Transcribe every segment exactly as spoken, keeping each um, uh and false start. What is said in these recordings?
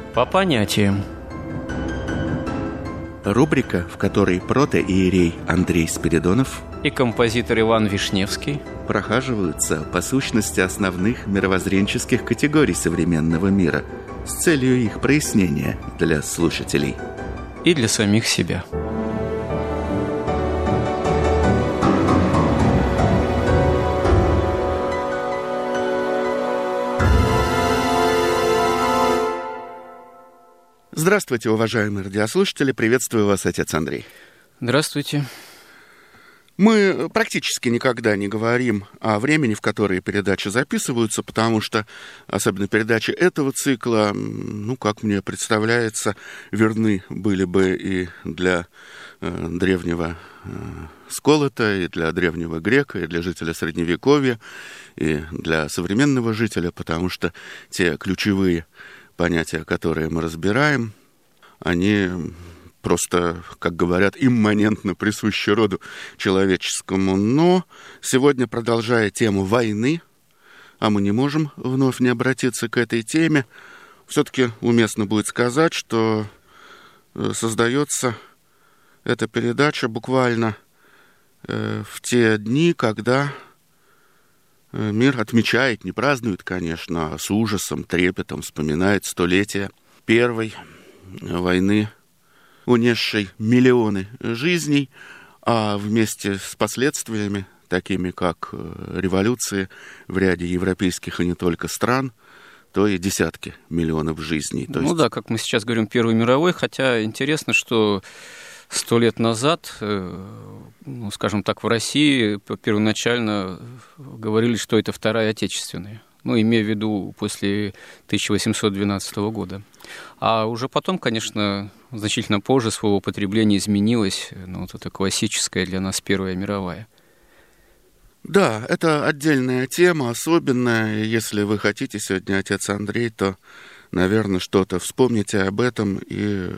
По понятиям. Рубрика, в которой протоиерей Андрей Спиридонов и композитор Иван Вишневский прохаживаются по сущности основных мировоззренческих категорий современного мира с целью их прояснения для слушателей и для самих себя. Здравствуйте, уважаемые радиослушатели, приветствую вас, отец Андрей. Здравствуйте. Мы практически никогда не говорим о времени, в которое передачи записываются, потому что, особенно передачи этого цикла, ну, как мне представляется, верны были бы и для э, древнего э, Сколота, и для древнего грека, и для жителя Средневековья, и для современного жителя, потому что те ключевые понятия, которые мы разбираем, они просто, как говорят, имманентно присущи роду человеческому. Но сегодня, продолжая тему войны, а мы не можем вновь не обратиться к этой теме, все-таки уместно будет сказать, что создается эта передача буквально в те дни, когда мир отмечает, не празднует, конечно, а с ужасом, трепетом вспоминает столетие Первой войны, унесшей миллионы жизней, а вместе с последствиями, такими как революции в ряде европейских и не только стран, то и десятки миллионов жизней. То ну есть... да, как мы сейчас говорим, Первой мировой, хотя интересно, что сто лет назад, ну, скажем так, в России первоначально говорили, что это Вторая Отечественная, ну, имея в виду после тысяча восемьсот двенадцатого года. А уже потом, конечно, значительно позже своего употребления изменилось, ну, вот это классическая для нас Первая мировая. Да, это отдельная тема, особенная. Если вы хотите сегодня, отец Андрей, то, наверное, что-то вспомните об этом, и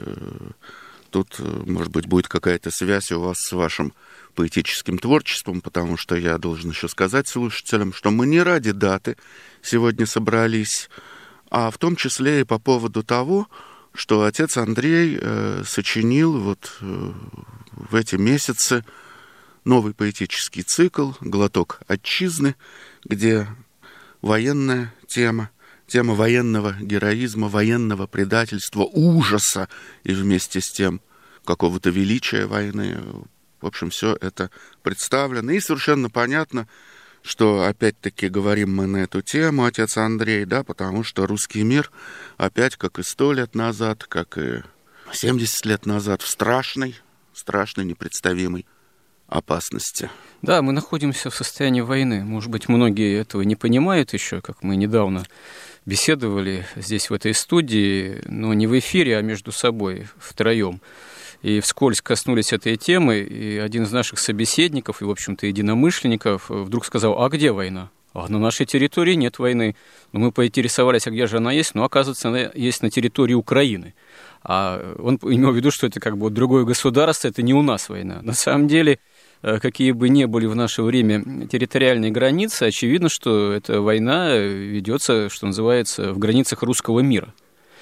тут, может быть, будет какая-то связь у вас с вашим поэтическим творчеством, потому что я должен еще сказать слушателям, что мы не ради даты сегодня собрались, а в том числе и по поводу того, что отец Андрей э, сочинил вот э, в эти месяцы новый поэтический цикл «Глоток отчизны», где военная тема, тема военного героизма, военного предательства, ужаса и вместе с тем какого-то величия войны. В общем, все это представлено. И совершенно понятно, что опять-таки говорим мы на эту тему, отец Андрей, да, потому что русский мир опять, как и сто лет назад, как и семьдесят лет назад, в страшной, страшной, непредставимой опасности. Да, мы находимся в состоянии войны. Может быть, многие этого не понимают еще, как мы недавно беседовали здесь, в этой студии, но не в эфире, а между собой, втроем. И вскользь коснулись этой темы, и один из наших собеседников, и, в общем-то, единомышленников, вдруг сказал: а где война? А на нашей территории нет войны. Но мы поинтересовались, а где же она есть? Ну, оказывается, она есть на территории Украины. А он имел в виду, что это как бы другое государство, это не у нас война. На самом деле, какие бы ни были в наше время территориальные границы, очевидно, что эта война ведется, что называется, в границах русского мира.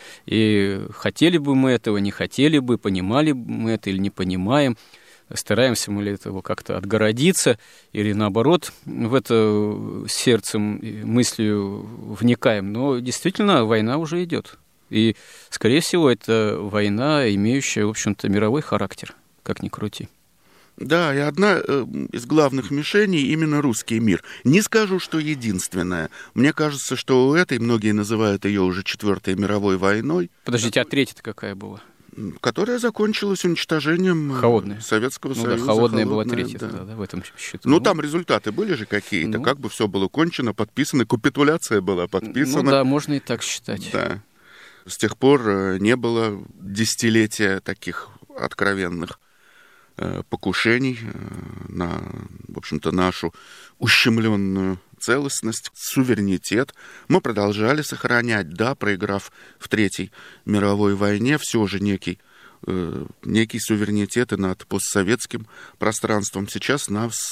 И хотели бы мы этого, не хотели бы, понимали бы мы это или не понимаем, стараемся мы ли этого как-то отгородиться, или наоборот в это сердцем, мыслью вникаем. Но действительно война уже идет. И, скорее всего, это война, имеющая, в общем-то, мировой характер, как ни крути. Да, и одна э, из главных мишеней именно русский мир. Не скажу, что единственная. Мне кажется, что у этой, многие называют ее уже Четвертой мировой войной. Подождите, а третья-то какая была? Которая закончилась уничтожением холодная. Советского ну, Союза. Да, холодная, холодная была третья, да. Да, да, в этом счету. Ну, там результаты были же какие-то, ну, как бы все было кончено, подписано, капитуляция была подписана. Ну да, можно и так считать. Да. С тех пор не было десятилетия таких откровенных покушений на, в общем-то, нашу ущемленную целостность, суверенитет. Мы продолжали сохранять, да, проиграв в Третьей мировой войне, все же некий, э, некий суверенитет и над постсоветским пространством. Сейчас нас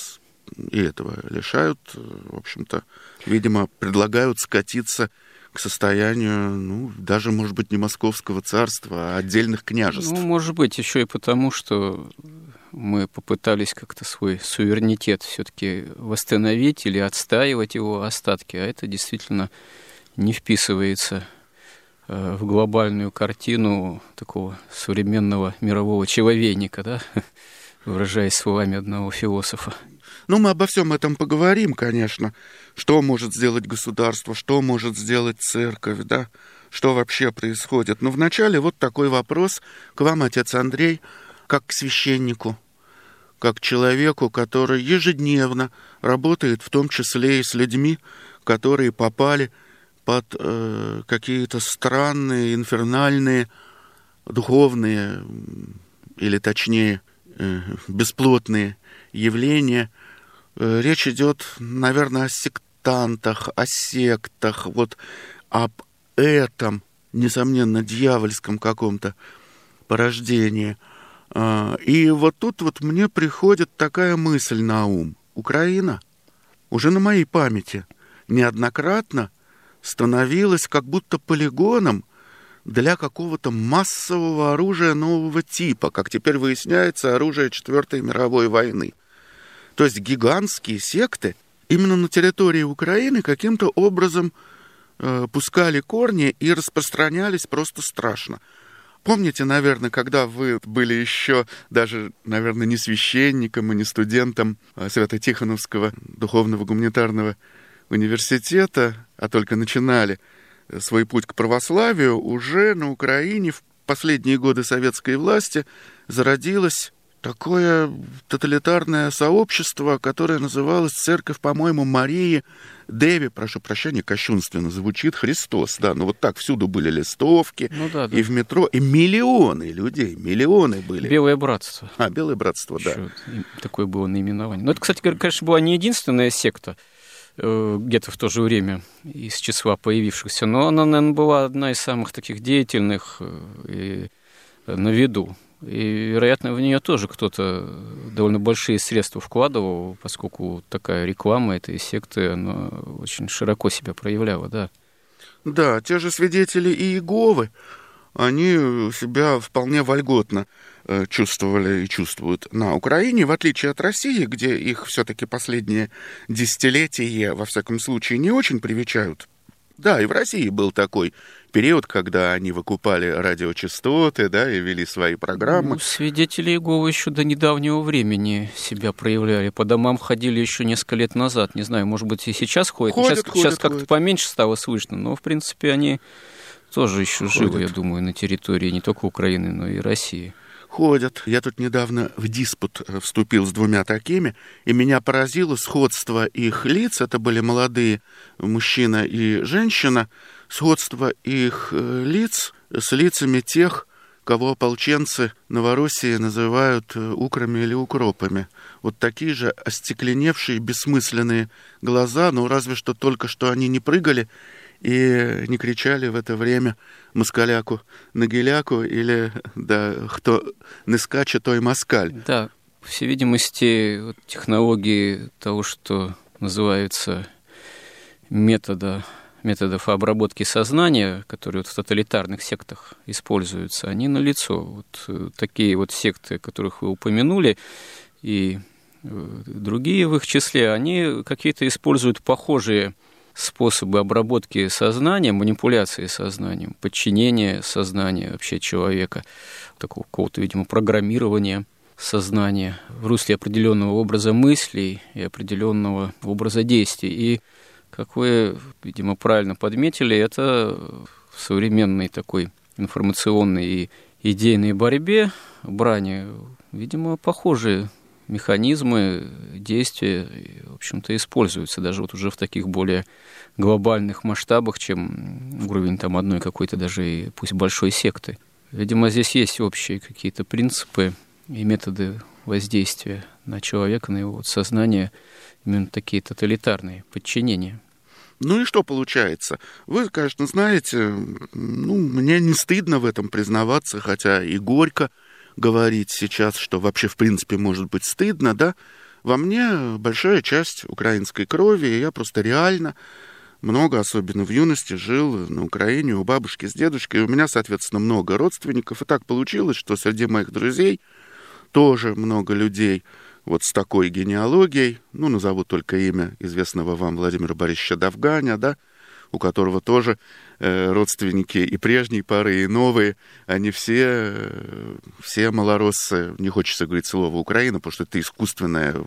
и этого лишают, в общем-то, видимо, предлагают скатиться к состоянию, ну, даже, может быть, не московского царства, а отдельных княжеств. Ну, может быть, еще и потому, что мы попытались как-то свой суверенитет все-таки восстановить или отстаивать его остатки, а это действительно не вписывается в глобальную картину такого современного мирового человейника, да, выражаясь словами одного философа. Ну, мы обо всем этом поговорим, конечно. Что может сделать государство, что может сделать церковь, да, что вообще происходит. Но вначале вот такой вопрос к вам, отец Андрей, как к священнику, как к человеку, который ежедневно работает, в том числе и с людьми, которые попали под э, какие-то странные, инфернальные, духовные, или точнее, э, бесплотные явления. Э, речь идет, наверное, о сектантах, о сектах, вот об этом, несомненно, дьявольском каком-то порождении. И вот тут вот мне приходит такая мысль на ум. Украина уже на моей памяти неоднократно становилась как будто полигоном для какого-то массового оружия нового типа, как теперь выясняется, оружие Четвертой мировой войны. То есть гигантские секты именно на территории Украины каким-то образом э, пускали корни и распространялись просто страшно. Помните, наверное, когда вы были еще даже, наверное, не священником и не студентом Свято-Тихоновского духовного гуманитарного университета, а только начинали свой путь к православию, уже на Украине в последние годы советской власти зародилось такое тоталитарное сообщество, которое называлось Церковь, по-моему, Марии Деви, прошу прощения, кощунственно звучит, Христос, да, ну вот так всюду были листовки, ну, да, да. И в метро, и миллионы людей, миллионы были. Белое братство. А, Белое братство, да. Еще такое было наименование. Но это, кстати, конечно, была не единственная секта, где-то в то же время из числа появившихся, но она, наверное, была одна из самых таких деятельных и на виду. И, вероятно, в нее тоже кто-то довольно большие средства вкладывал, поскольку такая реклама этой секты, она очень широко себя проявляла, да. Да, те же свидетели Иеговы, они себя вполне вольготно чувствовали и чувствуют на Украине, в отличие от России, где их все-таки последние десятилетия, во всяком случае, не очень привечают. Да, и в России был такой период, когда они выкупали радиочастоты, да, и вели свои программы. Ну, свидетели Иеговы еще до недавнего времени себя проявляли. По домам ходили еще несколько лет назад. Не знаю, может быть, и сейчас ходят. Ходят, сейчас ходят, сейчас как-то ходят. поменьше стало слышно, но, в принципе, они тоже еще Ходят. живы, я думаю, на территории не только Украины, но и России. Ходят. Я тут недавно в диспут вступил с двумя такими, и меня поразило сходство их лиц. Это были молодые мужчина и женщина. Сходство их лиц с лицами тех, кого ополченцы Новороссии называют украми или укропами. Вот такие же остекленевшие, бессмысленные глаза, но разве что только что они не прыгали и не кричали в это время москаляку на геляку или да, кто не скачет, то и москаль. Да, по всей видимости, вот технологии того, что называется метода, методов обработки сознания, которые вот в тоталитарных сектах используются, они налицо. Вот такие вот секты, которых вы упомянули, и другие в их числе, они какие-то используют похожие способы обработки сознания, манипуляции сознанием, подчинения сознания вообще человека, такого какого-то, видимо, программирования сознания в русле определенного образа мыслей и определенного образа действий. И, как вы, видимо, правильно подметили, это в современной такой информационной и идейной борьбе, брани, видимо, похожие механизмы действия, в общем-то, используются даже вот уже в таких более глобальных масштабах, чем уровень там одной какой-то даже и пусть большой секты. Видимо, здесь есть общие какие-то принципы и методы воздействия на человека, на его вот сознание, именно такие тоталитарные подчинения. Ну и что получается? Вы, конечно, знаете, ну, мне не стыдно в этом признаваться, хотя и горько говорить сейчас, что вообще в принципе может быть стыдно, да? во мне большая часть украинской крови, и я просто реально много, особенно в юности, жил на Украине у бабушки с дедушкой. И у меня, соответственно, много родственников. И так получилось, что среди моих друзей тоже много людей вот с такой генеалогией. Ну, назову только имя известного вам Владимира Борисовича Довганя, да, у которого тоже э, родственники и прежней поры, и новые, они все, э, все малороссы, не хочется говорить слово Украина, потому что это искусственное.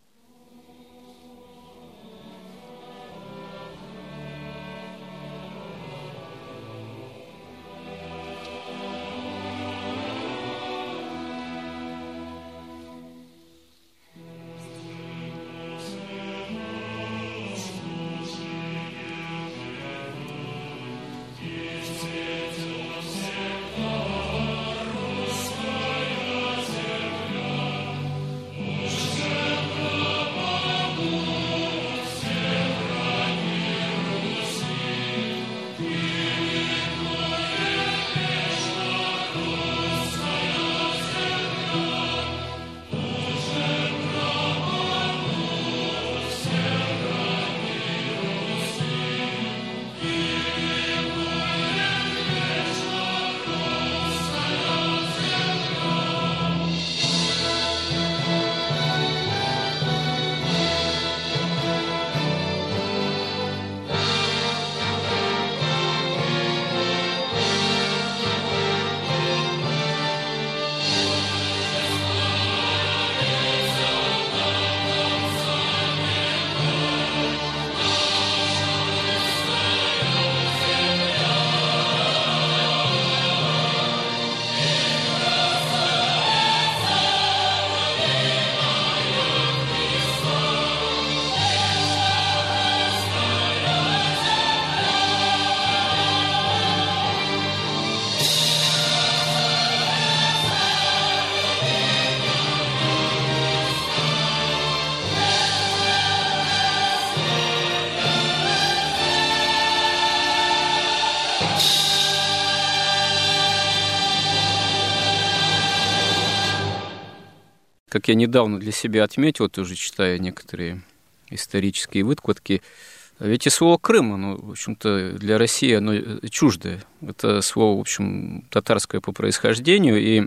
Как я недавно для себя отметил, тоже читая некоторые исторические выкладки, ведь и слово «Крым», оно, в общем-то, для России оно чуждое. Это слово, в общем, татарское по происхождению, и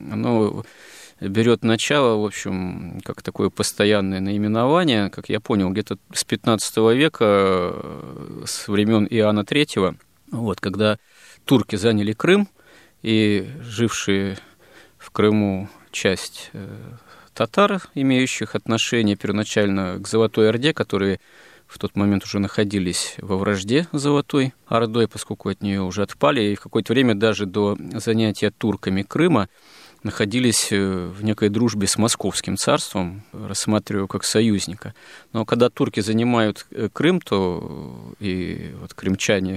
оно берет начало, в общем, как такое постоянное наименование, как я понял, где-то с пятнадцатого века, с времен Иоанна Третьего, вот, когда турки заняли Крым, и жившие в Крыму часть татар, имеющих отношение первоначально к Золотой Орде, которые в тот момент уже находились во вражде с Золотой Ордой, поскольку от нее уже отпали, и в какое-то время даже до занятия турками Крыма находились в некой дружбе с Московским царством, рассматривая как союзника. Но когда турки занимают Крым, то и вот крымчане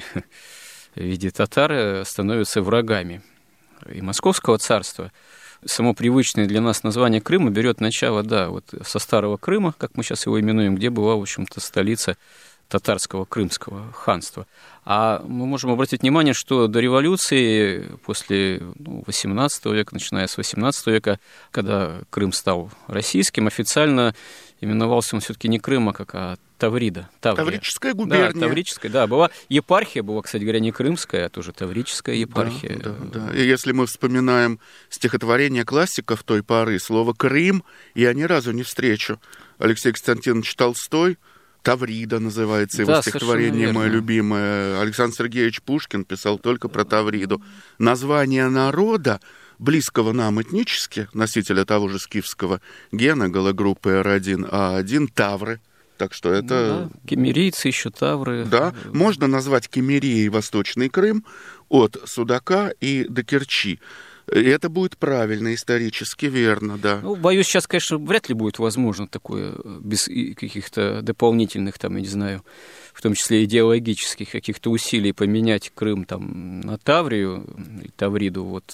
в виде татар становятся врагами и Московского царства. Само привычное для нас название Крыма берет начало, да, вот со Старого Крыма, как мы сейчас его именуем, где была, в общем-то, столица татарского крымского ханства. А мы можем обратить внимание, что до революции, после ну, восемнадцатого века, начиная с восемнадцатого века, когда Крым стал российским, официально именовался он все-таки не Крым, а как а Таврида. Таврия. Таврическая губерния. Да, Таврическая, да. Была епархия, была, кстати говоря, не крымская, а тоже Таврическая епархия. Да, да, да. И если мы вспоминаем стихотворение классиков той поры, слово «Крым» я ни разу не встречу. Алексей Константинович Толстой, Таврида называется его да, стихотворение, мое любимое. Александр Сергеевич Пушкин писал только про Тавриду. Название народа, близкого нам этнически, носителя того же скифского гена, галогруппы эр один а один, тавры. Так что это... Ну, да. Кемерийцы еще, тавры. Да, можно назвать Кемерией Восточный Крым от Судака и до Керчи. И это будет правильно, исторически верно, да. Ну, боюсь, сейчас, конечно, вряд ли будет возможно такое, без каких-то дополнительных, там, я не знаю, в том числе идеологических каких-то усилий поменять Крым там, на Таврию, Тавриду. Вот.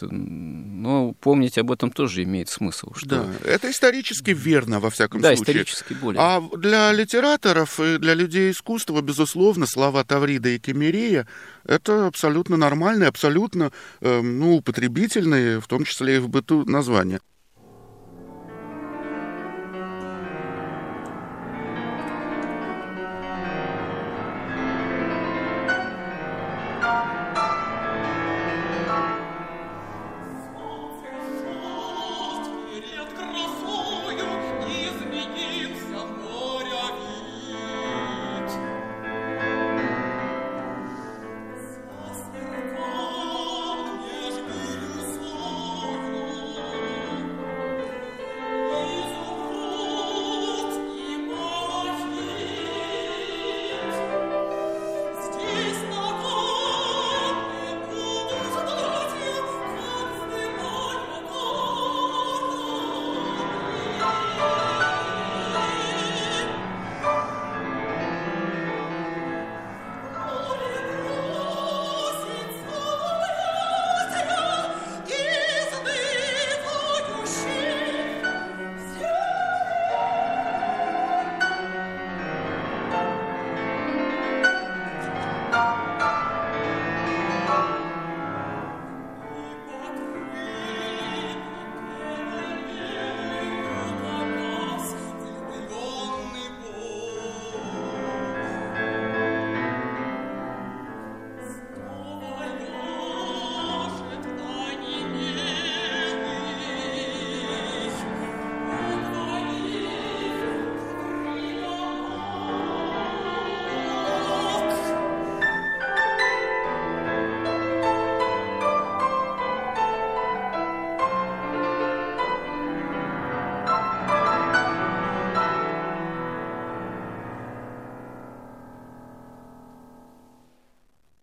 Но помнить об этом тоже имеет смысл. Что... Да, это исторически верно, во всяком да, случае. Да, исторически более. А для литераторов и для людей искусства, безусловно, слова Таврида и Кемерия — это абсолютно нормальные, абсолютно э, ну, употребительные, в том числе и в быту, названия.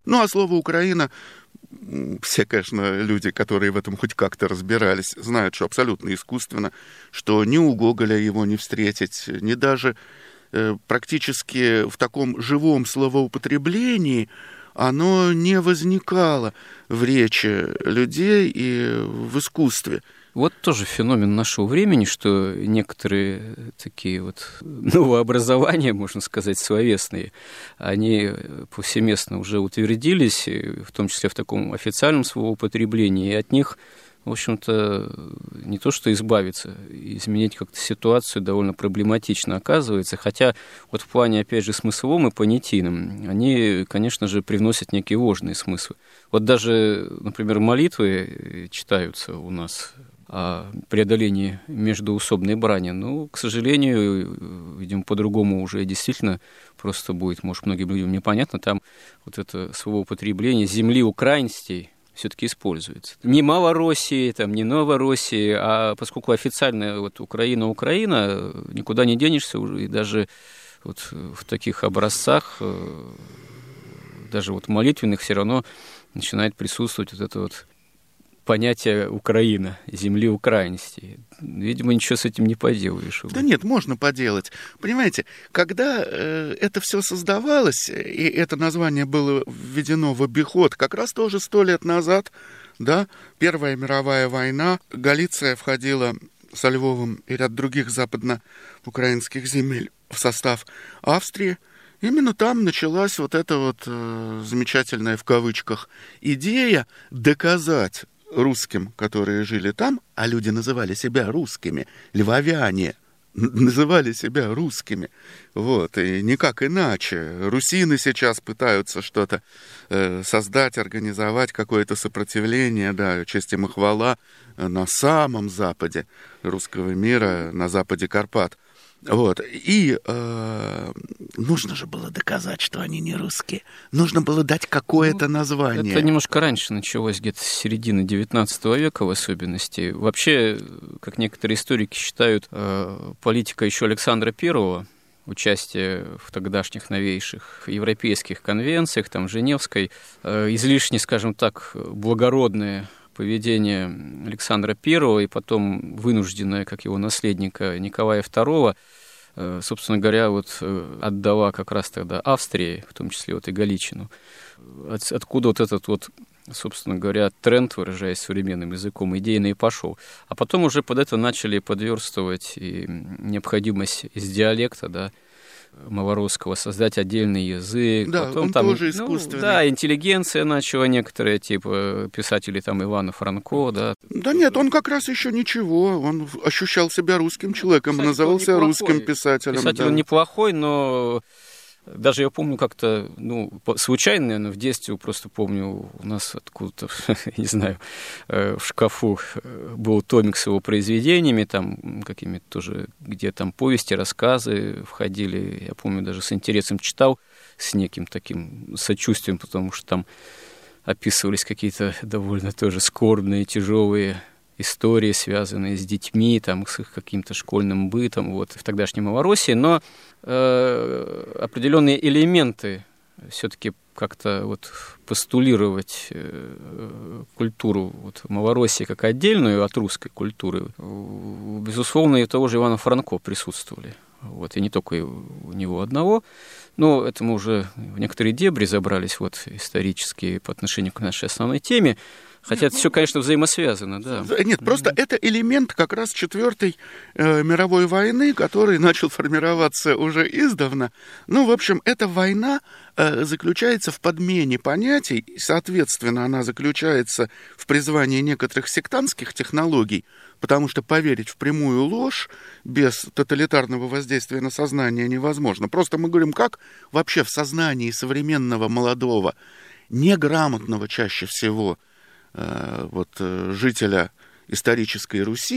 Ну, а слово «Украина», все, конечно, люди, которые в этом хоть как-то разбирались, знают, что абсолютно искусственно, что ни у Гоголя его не встретить, ни даже э, практически в таком живом словоупотреблении оно не возникало в речи людей и в искусстве. Вот тоже феномен нашего времени, что некоторые такие вот новообразования, можно сказать, словесные, они повсеместно уже утвердились, в том числе в таком официальном словоупотреблении, и от них, в общем-то, не то что избавиться, изменить как-то ситуацию довольно проблематично оказывается, хотя вот в плане, опять же, смысловом и понятийном, они, конечно же, привносят некие ложные смыслы. Вот даже, например, молитвы читаются у нас о преодолении междоусобной брани. Ну, к сожалению, видимо, по-другому уже действительно просто будет, может, многим людям непонятно, там вот это словоупотребление земли украинстей все-таки используется. Не Малороссии, там, не Новороссии, а поскольку официально вот Украина, Украина, никуда не денешься уже, и даже вот в таких образцах, даже вот молитвенных, все равно начинает присутствовать вот это вот понятие Украина, земли украинстей. Видимо, ничего с этим не поделаешь. Да нет, можно поделать. Понимаете, когда э, это все создавалось, и это название было введено в обиход, как раз тоже сто лет назад, да, Первая мировая война, Галиция входила со Львовом и ряд других западноукраинских земель в состав Австрии. Именно там началась вот эта вот э, замечательная в кавычках идея доказать русским, которые жили там, а люди называли себя русскими, львовяне называли себя русскими, вот, и никак иначе. Русины сейчас пытаются что-то э, создать, организовать, какое-то сопротивление, да, честь им и хвала, на самом западе русского мира, на западе Карпат. Вот. И э, нужно же было доказать, что они не русские. Нужно было дать какое-то ну, название. Это немножко раньше началось, где-то с середины девятнадцатого века в особенности. Вообще, как некоторые историки считают, э, политика еще Александра Первого, участие в тогдашних новейших европейских конвенциях, там, Женевской, э, излишне, скажем так, благородное поведение Александра Первого и потом вынужденное, как его наследника, Николая Второго, собственно говоря, вот отдала как раз тогда Австрии, в том числе вот и Галичину. От, откуда вот этот вот, собственно говоря, тренд, выражаясь современным языком, идейный пошел. А потом уже под это начали подверстывать и необходимость из диалекта, да, малорусского создать отдельный язык. Да, потом он там, тоже ну, искусственный. Да, интеллигенция начала некоторые, типа писатели там Ивана Франко, да. Да нет, он как раз еще ничего, он ощущал себя русским человеком, Писатель назывался русским писателем. Писатель да. он неплохой, но даже я помню как-то, ну, случайно, наверное, в детстве просто помню, у нас откуда-то, не знаю, в шкафу был томик с его произведениями, там какими-то тоже, где там повести, рассказы входили. Я помню, даже с интересом читал, с неким таким сочувствием, потому что там описывались какие-то довольно тоже скорбные, тяжелые истории, связанные с детьми, там, с их каким-то школьным бытом, вот, в тогдашней Малороссии, но э, определенные элементы все-таки как-то вот постулировать э, культуру вот, Малороссии как отдельную от русской культуры, безусловно, и того же Ивана Франко присутствовали. Вот, и не только у него одного, но это мы уже в некоторые дебри забрались вот, исторические по отношению к нашей основной теме. Хотя это все, конечно, взаимосвязано, да. Нет, просто это элемент как раз Четвертой э, мировой войны, который начал формироваться уже издавна. Ну, в общем, эта война э, заключается в подмене понятий, и, соответственно, она заключается в призвании некоторых сектантских технологий, потому что поверить в прямую ложь без тоталитарного воздействия на сознание невозможно. Просто мы говорим, как вообще в сознании современного молодого, неграмотного чаще всего, вот, жителя исторической Руси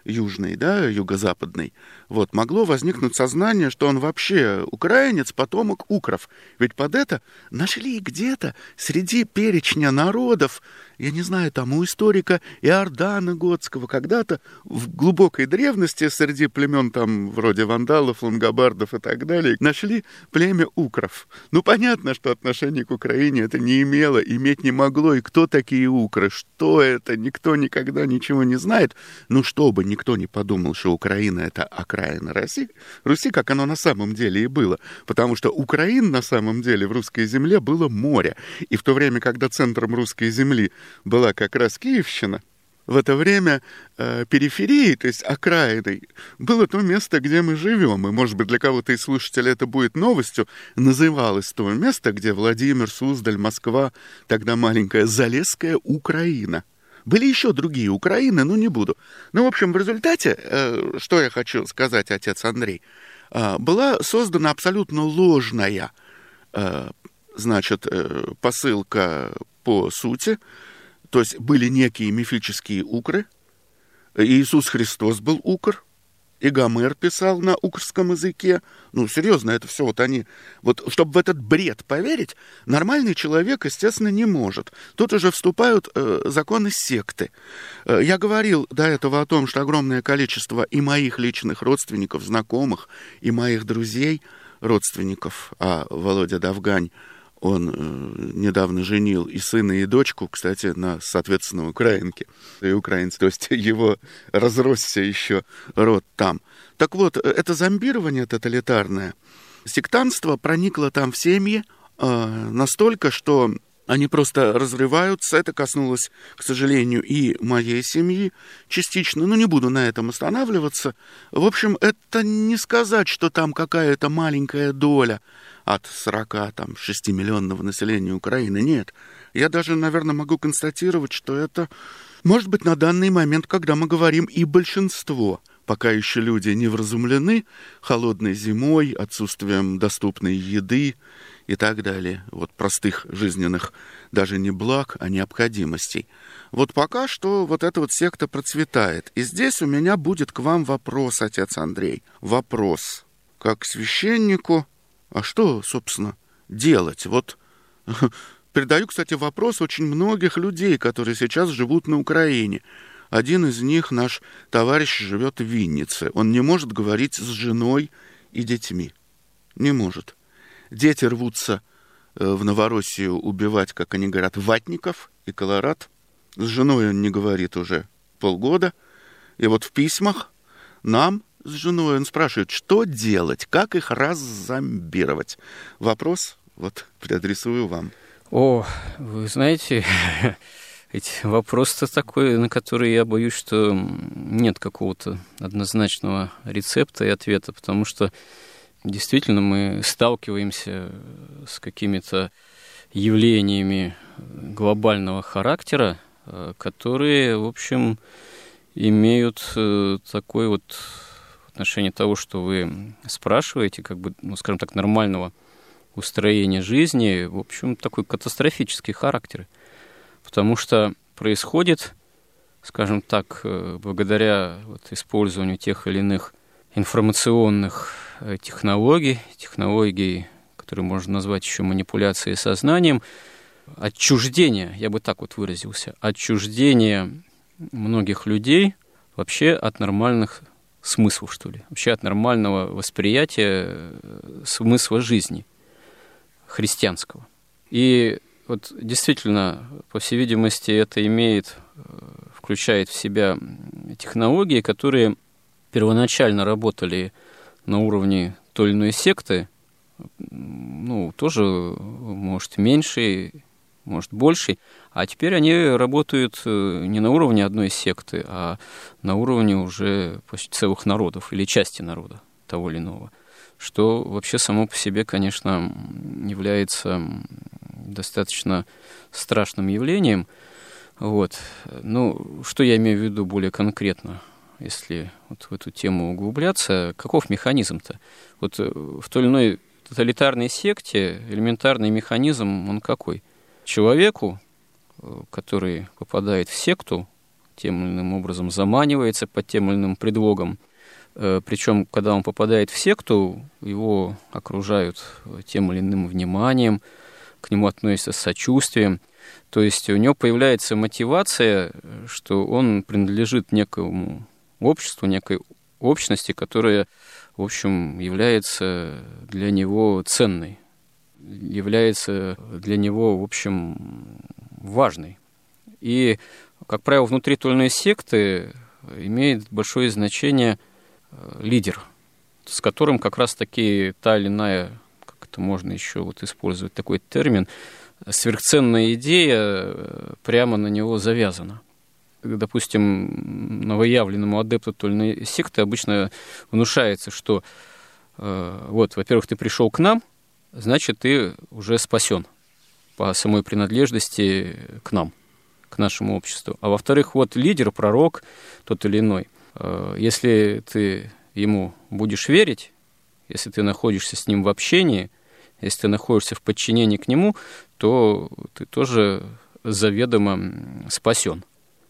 южной, да, юго-западной, вот, могло возникнуть сознание, что он вообще украинец, потомок укров. Ведь под это нашли где-то среди перечня народов, я не знаю, там у историка Иордана Готского, когда-то в глубокой древности среди племен там вроде вандалов, лангобардов и так далее, нашли племя укров. Ну, понятно, что отношение к Украине это не имело, иметь не могло. И кто такие укры? Что это? Никто никогда ничего не знает. Ну, чтобы никто не подумал, что Украина — это окраина Руси, Руси, как оно на самом деле и было. Потому что Украин на самом деле в русской земле было море. И в то время, когда центром русской земли была как раз Киевщина, в это время э, периферией, то есть окраиной, было то место, где мы живем. И, может быть, для кого-то из слушателей это будет новостью, называлось то место, где Владимир, Суздаль, Москва, тогда маленькая Залесская Украина. Были еще другие Украины, но не буду. Ну, в общем, в результате, э, что я хочу сказать, отец Андрей, э, была создана абсолютно ложная, э, значит, э, посылка по сути. То есть были некие мифические укры. Иисус Христос был укр. И Гомер писал на укрском языке. Ну, серьезно, это все вот они... Вот, чтобы в этот бред поверить, нормальный человек, естественно, не может. Тут уже вступают э, законы секты. Э, я говорил до этого о том, что огромное количество и моих личных родственников, знакомых, и моих друзей, родственников, а Володя Довгань, он э, недавно женил и сына, и дочку, кстати, на, соответственно, украинке. И украинец, то есть его разросся еще род там. Так вот, это зомбирование тоталитарное, сектантство проникло там в семьи э, настолько, что они просто разрываются. Это коснулось, к сожалению, и моей семьи частично. Но не буду на этом останавливаться. В общем, это не сказать, что там какая-то маленькая доля от сорока шести миллионного населения Украины. Нет. Я даже, наверное, могу констатировать, что это, может быть, на данный момент, когда мы говорим и большинство, пока еще люди не вразумлены холодной зимой, отсутствием доступной еды и так далее. Вот простых жизненных даже не благ, а необходимостей. Вот пока что вот эта вот секта процветает. И здесь у меня будет к вам вопрос, отец Андрей. Вопрос. Как к священнику... А что, собственно, делать? Вот передаю, кстати, вопрос очень многих людей, которые сейчас живут на Украине. Один из них, наш товарищ, живет в Виннице. Он не может говорить с женой и детьми. Не может. Дети рвутся в Новороссию убивать, как они говорят, ватников и колорад. С женой он не говорит уже полгода. И вот в письмах нам с женой он спрашивает, что делать, как их раззомбировать. Вопрос вот переадресую вам. О, вы знаете, ведь вопрос-то такой, на который я боюсь, что нет какого-то однозначного рецепта и ответа, потому что действительно мы сталкиваемся с какими-то явлениями глобального характера, которые, в общем, имеют такой вот в отношении того, что вы спрашиваете, как бы, ну, скажем так, нормального устроения жизни, в общем, такой катастрофический характер. Потому что происходит, скажем так, благодаря вот использованию тех или иных информационных технологий, технологий, которые можно назвать еще манипуляцией сознанием, отчуждение, я бы так вот выразился, отчуждение многих людей вообще от нормальных смыслов, что ли, вообще от нормального восприятия смысла жизни христианского. И вот действительно, по всей видимости, это имеет, включает в себя технологии, которые первоначально работали на уровне той или иной секты, ну, тоже, может, меньше, может, больше, а теперь они работают не на уровне одной секты, а на уровне уже почти целых народов или части народа того или иного, что вообще само по себе, конечно, является достаточно страшным явлением. Вот. Ну, что я имею в виду более конкретно, если вот в эту тему углубляться, каков механизм-то? Вот в той или иной тоталитарной секте элементарный механизм, он какой? Человеку, который попадает в секту, тем или иным образом заманивается под тем или иным предлогом. Причем, когда он попадает в секту, его окружают тем или иным вниманием, к нему относятся с сочувствием. То есть у него появляется мотивация, что он принадлежит некому обществу, некой общности, которая, в общем, является для него ценной, является для него, в общем, важной. И, как правило, внутри той или иной секты имеет большое значение лидер, с которым как раз-таки та или иная, как это можно еще вот использовать такой термин, сверхценная идея прямо на него завязана. Допустим, новоявленному адепту той или иной секты обычно внушается, что э, вот, во-первых, ты пришел к нам, значит, ты уже спасен по самой принадлежности к нам, к нашему обществу. А во-вторых, вот лидер, пророк, тот или иной, э, если ты ему будешь верить, если ты находишься с ним в общении, если ты находишься в подчинении к нему, то ты тоже заведомо спасен.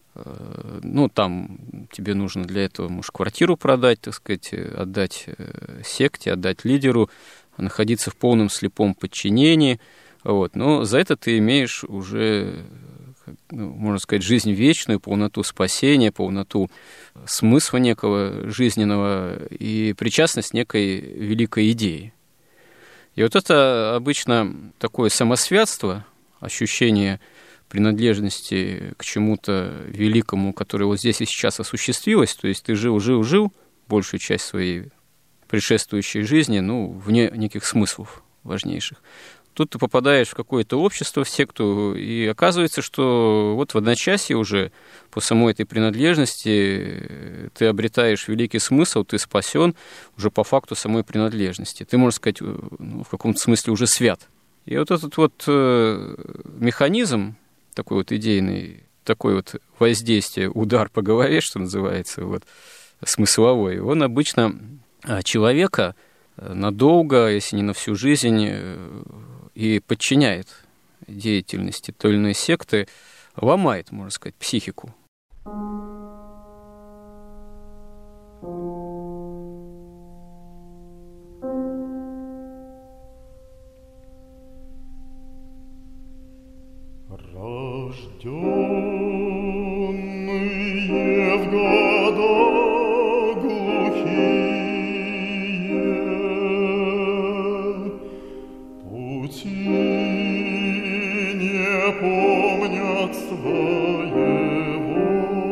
Ну, там тебе нужно для этого, может, квартиру продать, так сказать, отдать секте, отдать лидеру, находиться в полном слепом подчинении. Вот. Но за это ты имеешь уже, ну, можно сказать, жизнь вечную, полноту спасения, полноту смысла некого жизненного и причастность некой великой идеи. И вот это обычно такое самосвятство, ощущение принадлежности к чему-то великому, которое вот здесь и сейчас осуществилось, то есть ты жил, жил, жил большую часть своей предшествующей жизни, ну, вне неких смыслов важнейших. Тут ты попадаешь в какое-то общество, в секту, и оказывается, что вот в одночасье уже по самой этой принадлежности ты обретаешь великий смысл, ты спасен уже по факту самой принадлежности. Ты, можно сказать, ну, в каком-то смысле уже свят. И вот этот вот э, механизм, такой вот идейный, такой вот воздействие, удар по голове, что называется, вот, смысловой, он обычно человека надолго, если не на всю жизнь, и подчиняет деятельности той или иной секты, ломает, можно сказать, психику. Рожденные в года глухие, пути не помнят своего.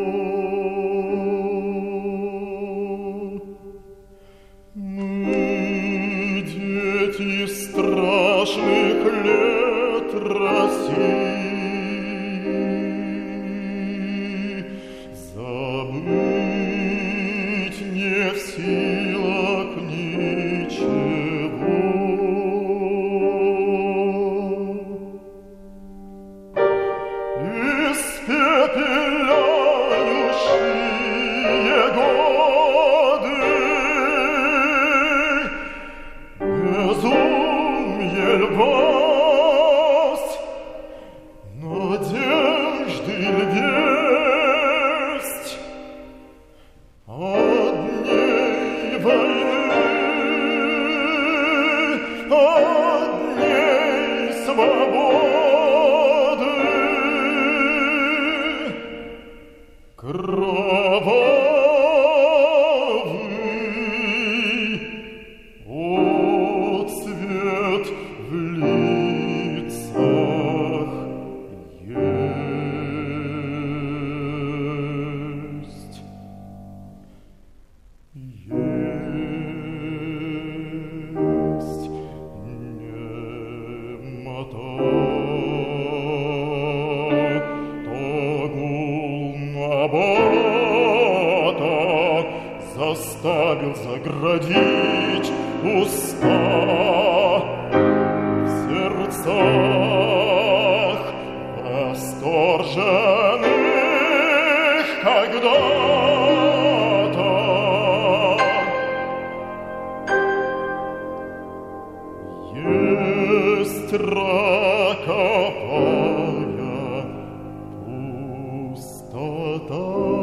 Мы, дети страшных лет России, заставил заградить уста в сердцах восторженных когда-то. Есть роковая пустота.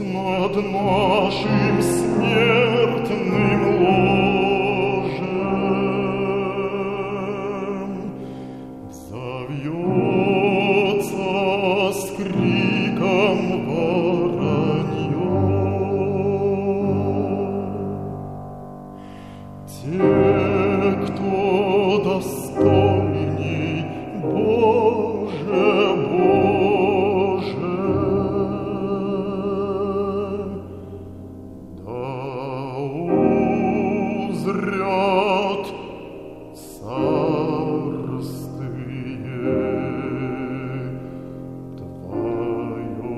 над нашим смертным ложем, взовьется с криком воронье. Те, кто достойней, Боже, Боже, да узрят царствие Твое.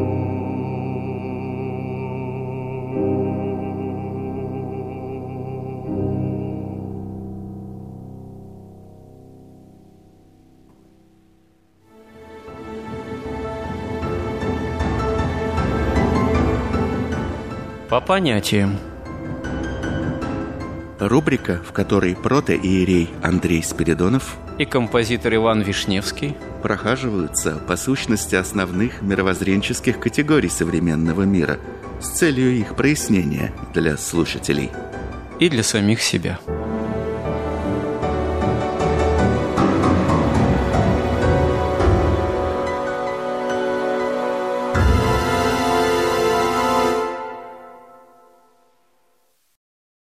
По понятиям. Рубрика, в которой протоиерей Андрей Спиридонов И композитор Иван Вишневский прохаживаются по сущности основных мировоззренческих категорий современного мира с целью их прояснения для слушателей и для самих себя.